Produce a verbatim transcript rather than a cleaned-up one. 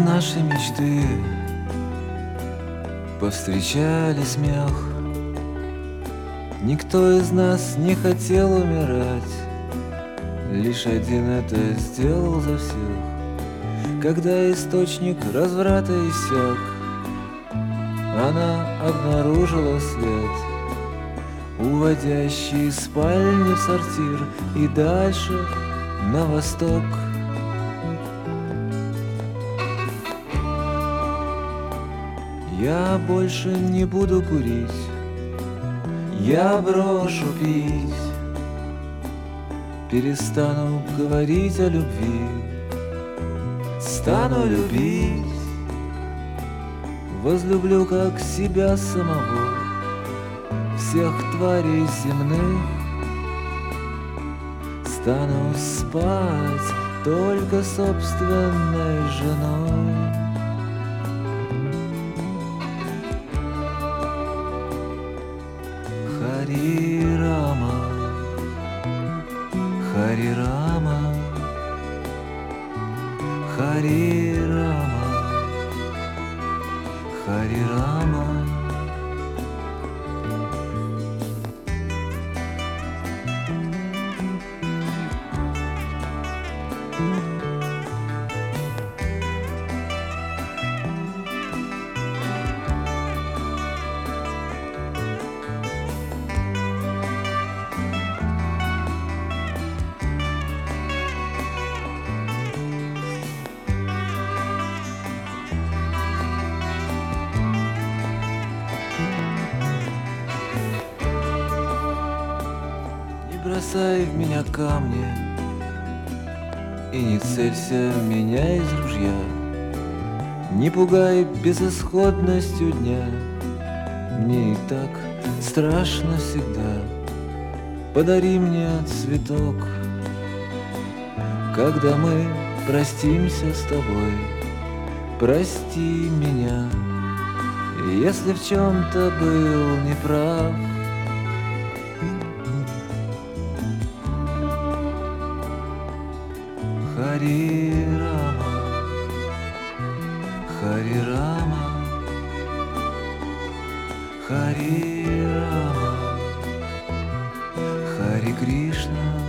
Наши мечты повстречали смех. Никто из нас не хотел умирать, лишь один это сделал за всех. Когда источник разврата иссяк, она обнаружила свет, уводящий из спальни в сортир и дальше на восток. Я больше не буду курить, я брошу пить, перестану говорить о любви, стану любить, возлюблю как себя самого, всех тварей земных, стану спать только собственной женой. Хари Рама, Хари Рама, Хари Рама, Хари Рама. Бросай в меня камни и не целься в меня из ружья, не пугай безысходностью дня, мне и так страшно всегда. Подари мне цветок, когда мы простимся с тобой, прости меня, если в чем-то был неправ. Хари Рама, Хари Рама, Хари Рама, Хари Кришна.